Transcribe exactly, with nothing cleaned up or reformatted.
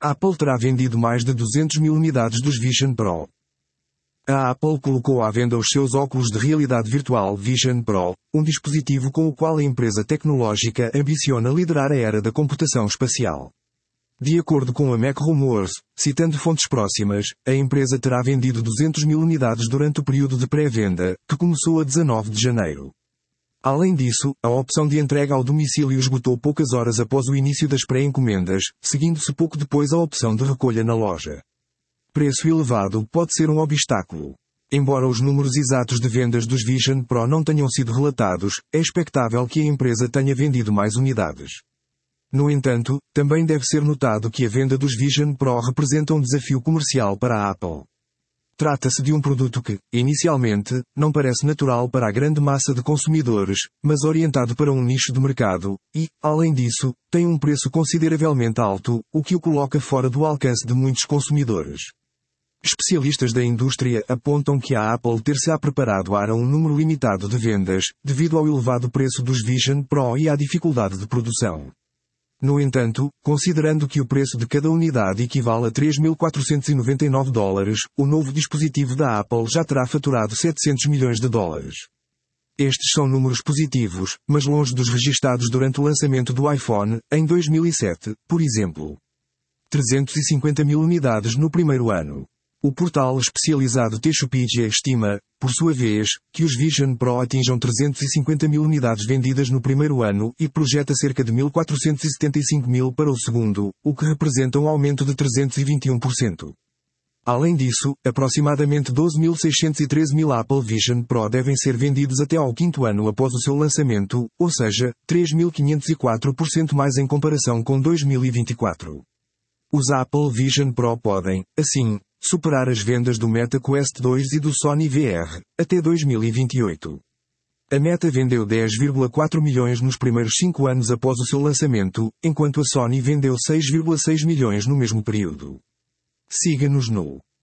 Apple terá vendido mais de duzentas mil unidades dos Vision Pro. A Apple colocou à venda os seus óculos de realidade virtual Vision Pro, um dispositivo com o qual a empresa tecnológica ambiciona liderar a era da computação espacial. De acordo com a Mac Rumors, citando fontes próximas, a empresa terá vendido duzentas mil unidades durante o período de pré-venda, que começou a dezanove de janeiro. Além disso, a opção de entrega ao domicílio esgotou poucas horas após o início das pré-encomendas, seguindo-se pouco depois a opção de recolha na loja. Preço elevado pode ser um obstáculo. Embora os números exatos de vendas dos Vision Pro não tenham sido relatados, é expectável que a empresa tenha vendido mais unidades. No entanto, também deve ser notado que a venda dos Vision Pro representa um desafio comercial para a Apple. Trata-se de um produto que, inicialmente, não parece natural para a grande massa de consumidores, mas orientado para um nicho de mercado, e, além disso, tem um preço consideravelmente alto, o que o coloca fora do alcance de muitos consumidores. Especialistas da indústria apontam que a Apple ter-se-á preparado para um número limitado de vendas, devido ao elevado preço dos Vision Pro e à dificuldade de produção. No entanto, considerando que o preço de cada unidade equivale a três mil quatrocentos e noventa e nove dólares, o novo dispositivo da Apple já terá faturado setecentos milhões de dólares. Estes são números positivos, mas longe dos registados durante o lançamento do iPhone, em dois mil e sete, por exemplo. trezentas e cinquenta mil unidades no primeiro ano. O portal especializado Techopedia estima, por sua vez, que os Vision Pro atinjam trezentas e cinquenta mil unidades vendidas no primeiro ano e projeta cerca de mil quatrocentas e setenta e cinco mil para o segundo, o que representa um aumento de trezentos e vinte e um por cento. Além disso, aproximadamente doze mil seiscentos e treze mil Apple Vision Pro devem ser vendidos até ao quinto ano após o seu lançamento, ou seja, três mil quinhentos e quatro por cento mais em comparação com dois mil e vinte e quatro. Os Apple Vision Pro podem, assim, superar as vendas do Meta Quest dois e do Sony V R, até dois mil e vinte e oito. A Meta vendeu dez vírgula quatro milhões nos primeiros cinco anos após o seu lançamento, enquanto a Sony vendeu seis vírgula seis milhões no mesmo período. Siga-nos no